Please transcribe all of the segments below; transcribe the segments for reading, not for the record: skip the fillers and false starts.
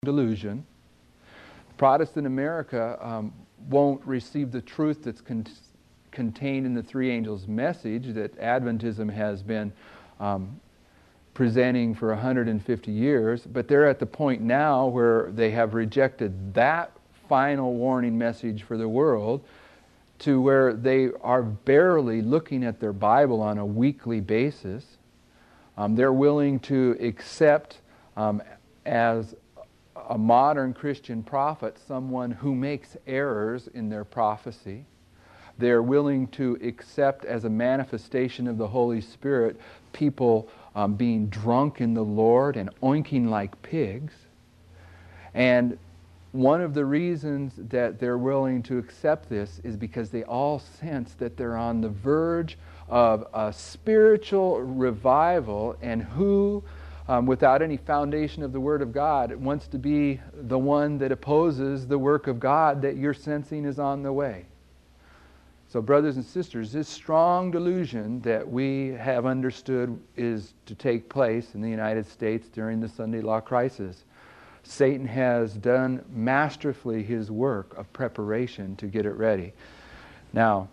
delusion. Protestant America won't receive the truth that's contained in the three angels' message that Adventism has been presenting for 150 years, but they're at the point now where they have rejected that final warning message for the world to where they are barely looking at their Bible on a weekly basis. They're willing to accept as a modern Christian prophet someone who makes errors in their prophecy. They're willing to accept as a manifestation of the Holy Spirit people being drunk in the Lord and oinking like pigs. And one of the reasons that they're willing to accept this is because they all sense that they're on the verge of a spiritual revival, and who, without any foundation of the Word of God, wants to be the one that opposes the work of God that you're sensing is on the way. So, brothers and sisters, this strong delusion that we have understood is to take place in the United States during the Sunday Law crisis, Satan has done masterfully his work of preparation to get it ready. Now,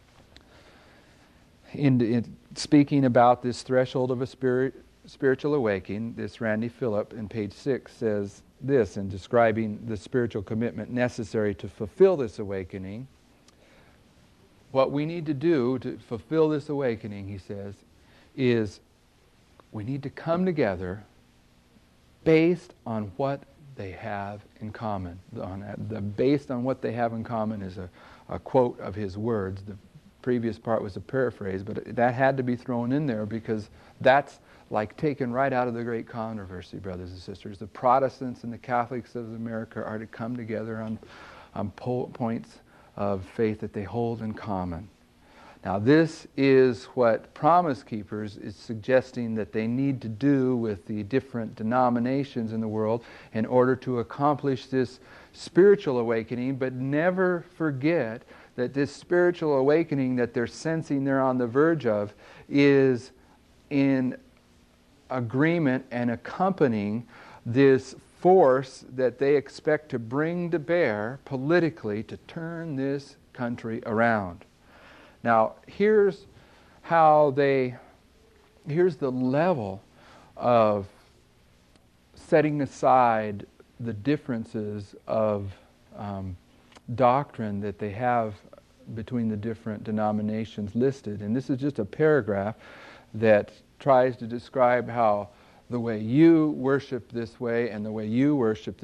in speaking about this threshold of a spiritual awakening, this Randy Phillip in page 6 says this in describing the spiritual commitment necessary to fulfill this awakening. What we need to do to fulfill this awakening, he says, is we need to come together based on what they have in common. Based on what they have in common is a quote of his words. The previous part was a paraphrase, but that had to be thrown in there because that's like taken right out of the great controversy, brothers and sisters. The Protestants and the Catholics of America are to come together on points of faith that they hold in common. Now, this is what Promise Keepers is suggesting that they need to do with the different denominations in the world in order to accomplish this spiritual awakening, but never forget that this spiritual awakening that they're sensing they're on the verge of is in agreement and accompanying this force that they expect to bring to bear politically to turn this country around. Now, here's the level of setting aside the differences of doctrine that they have between the different denominations listed. And this is just a paragraph that tries to describe how the way you worship this way and the way you worship